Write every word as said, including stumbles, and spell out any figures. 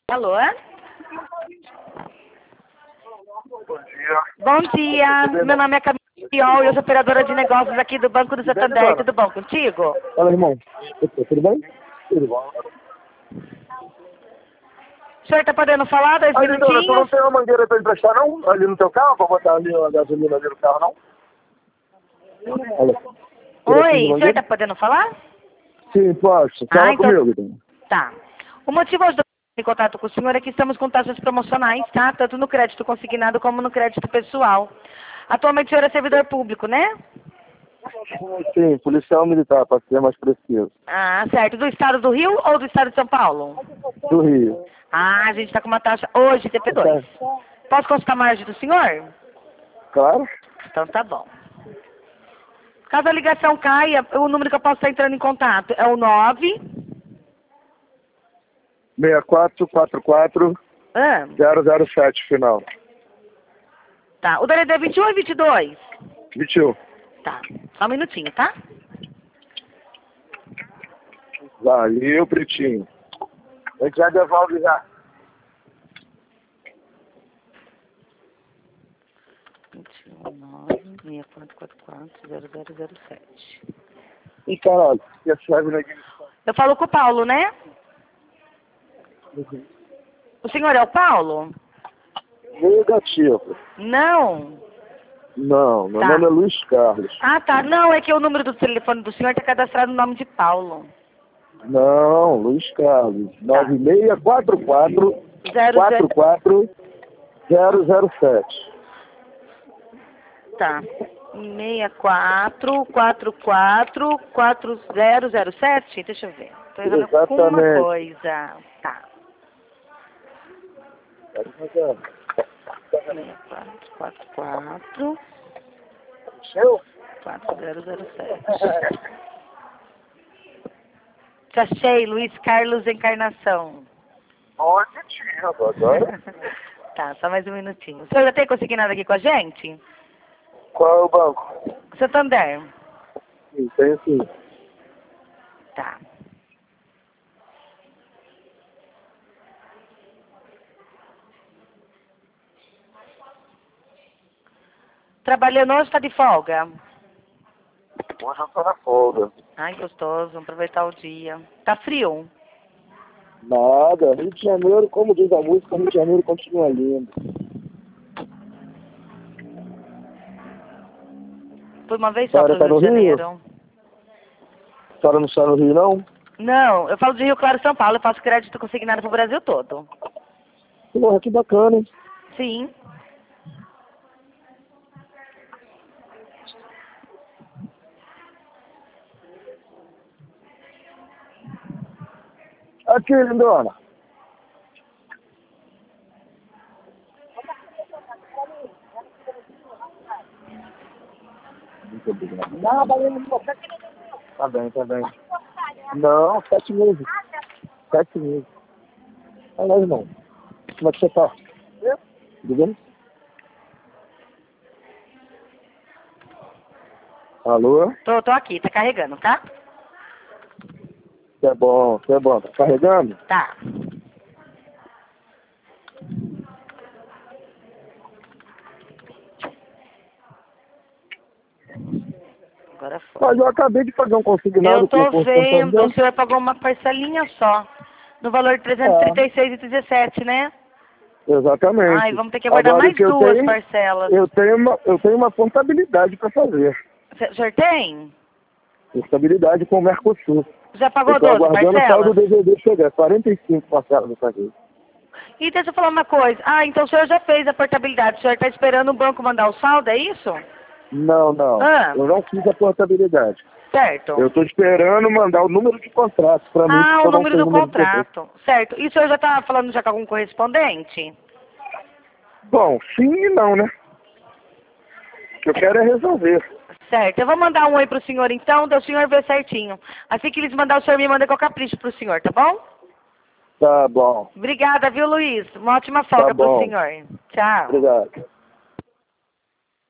Alô? Bom dia. Bom dia, meu nome é Camila e eu sou operadora de negócios aqui do Banco do Santander. Tudo bom contigo? Fala, irmão. Tudo bem? Tudo bom. O senhor tá podendo falar dois Aí, dona, tu não minutinhos? tem uma mangueira pra emprestar, não? Ali no teu carro, pra botar ali a gasolina ali no carro, não? Olha. Oi, o senhor tá podendo falar? Sim, posso. Fala Ah, então comigo. Então. tá. O motivo hoje de eu estar em contato com o senhor é que estamos com taxas promocionais, tá? Tanto no crédito consignado como no crédito pessoal. Atualmente o senhor é servidor público, né? Sim, policial militar, para ser mais preciso. Ah, certo. Do estado do Rio ou do estado de São Paulo? Do Rio. Ah, a gente está com uma taxa hoje, T P dois. Posso consultar a margem do senhor? Claro. Então tá bom. Caso a ligação caia, o número que eu posso estar entrando em contato é o nove... seis quatro quatro quatro Ah, zero zero sete, final. tá. O D D é vinte e um ou vinte e dois? vinte e um. Tá. Só um minutinho, tá? Valeu, pretinho. A gente já devolve já. vinte e um, nove, seis quatro quatro quatro, zero zero zero sete. E caralho, e a chave na igreja? Eu falo com o Paulo, né? Uhum. O senhor é o Paulo? Negativo. Não. Não, meu Tá. nome é Luiz Carlos. Ah, tá. Não, é que o número do telefone do senhor está cadastrado no nome de Paulo. Não, Luiz Carlos. nove seis quatro quatro Zero, quatro zero... quatro zero zero sete. Tá. seis quatro quatro quatro quatro zero zero sete? Deixa eu ver. Tô errando com uma Exatamente. coisa. Tá. seis quatro quatro quatro Seu? quatro zero zero sete. Te achei, Luiz Carlos Encarnação. Positivo, agora. Tá, só mais um minutinho. O senhor já tem consignado aqui com a gente? Qual é o banco? Santander. Sim, tem sim. Tá. Trabalhando hoje, tá de folga? Hoje eu tô na folga. Ai, gostoso, vamos aproveitar o dia. Tá frio? Nada. Rio de Janeiro, como diz a música, Rio de Janeiro continua lindo. Por uma vez só Senhora pro tá Rio no de Rio? Janeiro. A senhora não está no Rio, não? Não, eu falo de Rio Claro, São Paulo. Eu faço crédito consignado pro Brasil todo. Porra, que bacana, hein? Sim. Aqui, lindona. Muito obrigado. Tá bem, tá bem. Não, sete meses. Sete meses. Olha lá, irmão. Como é que você tá? Tudo bem? Alô? Tô, tô aqui, tá carregando, tá? Que é bom, que é bom. Tá carregando? Tá. Agora foi. Mas eu acabei de fazer um consignado Eu com o tô Posto vendo, o Santander. senhor pagou uma parcelinha só. No valor de trezentos e trinta e seis reais e dezessete, né? Exatamente. Ai, vamos ter que aguardar Agora o mais que eu duas tenho, parcelas. eu tenho uma, eu tenho uma contabilidade para fazer. O senhor tem? Contabilidade com o Mercosul. Já Eu pagou estou doze aguardando o tal do parcelas? D V D chegar. quarenta e cinco parcelas eu paguei. E deixa eu falar uma coisa. Ah, então o senhor já fez a portabilidade. O senhor está esperando o banco mandar o saldo, é isso? Não, não. Ah. Eu não fiz a portabilidade. Certo. Eu estou esperando mandar o número de contrato para mim. Ah, porque o eu não número sei do número de contrato. contrato. Certo. E o senhor já está falando já com algum correspondente? Bom, sim e não, né? O que eu quero é resolver. Certo. Eu vou mandar um oi pro senhor então, daí o senhor vê certinho. Assim que eles mandar, o senhor me manda com capricho pro senhor, tá bom? Tá bom. Obrigada, viu, Luiz? Uma ótima Tá folga pro bom. senhor. Tchau. Obrigado.